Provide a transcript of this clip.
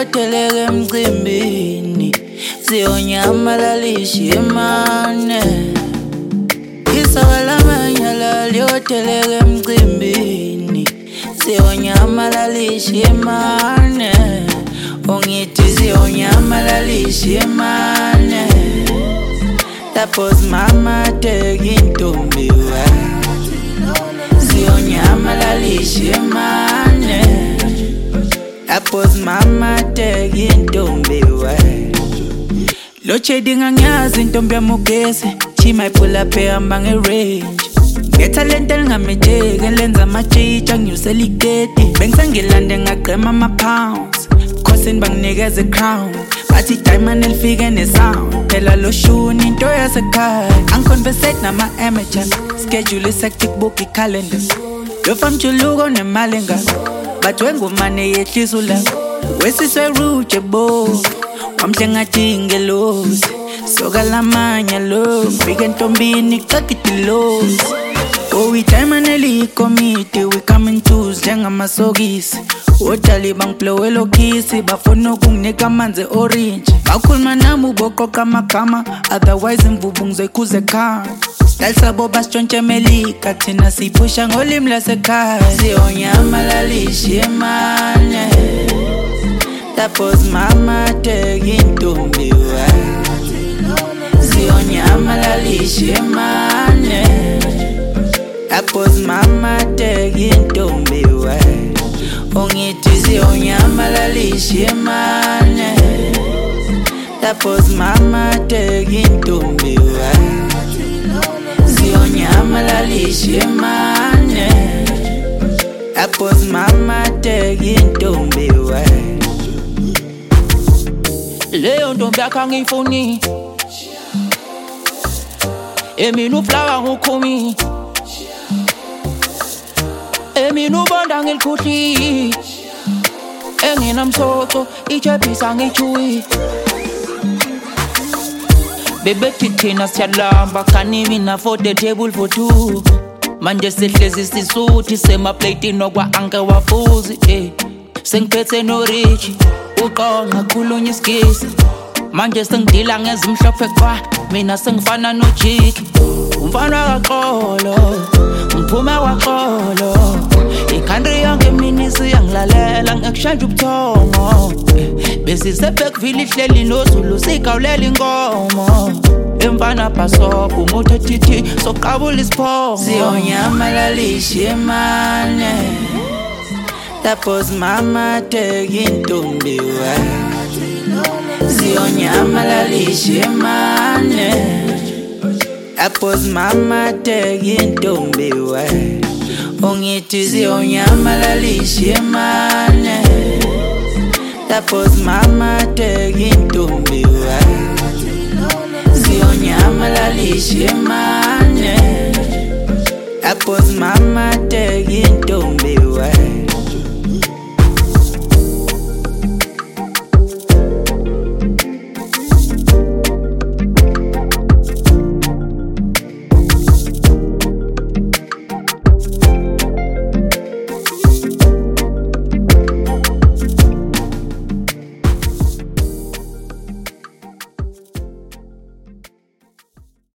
lyoteleka emcimbini siyonyamalalisha imane isaka lamanyala lyoteleka emcimbini siyonyamalalisha imane ungithi siyonyamalalisha imane lapho's mama teka intombi we siyonyamalalisha imane lapho's mama teka intombi we lo chedi ngangiyazi intombi yamugesi chima iphula phehamba nge-range ngethalente lingameteki elenza amajitsha nginyusela igeti bengisengilande ngagqema ama-pounds khosini banginikeza i-crown bathi diamond elifike ne-sound phela lo shuni into yasekhaya angiconversate nama-amateur schedule isectic book i-calendar lo famjuluko nemali engako bathi wengumane yehlisa ulaka wesiswe rude bo wamhle ngathi ingelosi soka lamanya lo fika entombini qaqitilosi we diamond elikomiti we coming twos njengamasokisi odali bangiblowela okhisi bafuna ukunginika amanzi orange bakhuluma nami uboqoqa amagama otherwise imvubu ngizoyikhuza ekhaya style sabo basitshontshe emelika thina siyiphusha ngolimi lasekhaya siyonyamalalisha imane lapho's mama teka intombi we siyonyamalalisha imane lapho's mama teka intombi we ungithi siyonyamalalisha imane lapho's mama teka intombi we siyonyamalalisha imane lapho's mama teka intombi we leyo ntombi yakho angiyifuni emina uflawa ngukhumi emina ubonda ngelikhuhli enginamsoco ichebhisa ngichuyi bebethi thina siyalamba kanimi na for the table for two manje sihlezi sisuthi semaplatini okwa anke wafuzi sengiphethe norichi uqonga khulunya isigisi manje sengidila ngezimhlophe kwa mina sengifana nojiki umfana kaxolo ngiphume kwaxolo ikhantri yonke mina isiyangilalela ngekushanje ubuthongo besisebhekville ihleli nozulu sigawulela inkomo emfana bhasopo umuthe thithi soqabula isiphongo siyonyamalalisha imane lapho's mama teka intombi we siyonyamalalisha imane lapho's mama teka intombi we ungithi siyonyamalalisha imane lapho's mama teka intombi we siyonyamalalisha imane lapho's mama teka intombi we